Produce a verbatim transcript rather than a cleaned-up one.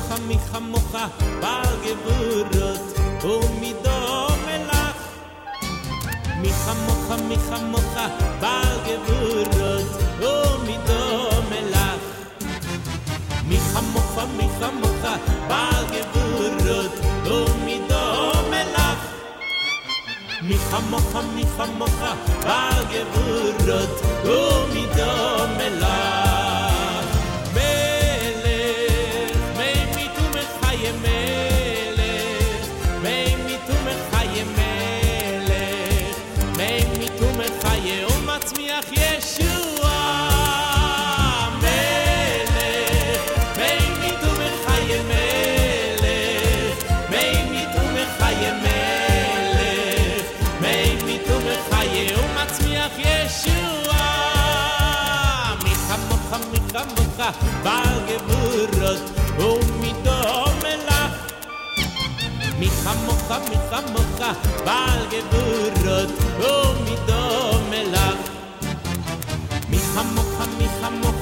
חמוך מי כמוך בעל גבורות ומידו מלך מי כמוך מי כמוך בעל גבורות ומידו מלך מי כמוך מי כמוך בעל גבורות ומידו מלך מי כמוך מי כמוך בעל גבורות ומידו מלך מצמיח ישוע מלך מי מיתו מחיה מלך מי מיתו מחיה מלך מי מיתו מחיה ומצמיח ישוע מי כמוך מי כמוך בעל גבורות ומידו מלך מי כמוך מי כמוך בעל גבורות ומידו מלך מי כמוך מי כמוך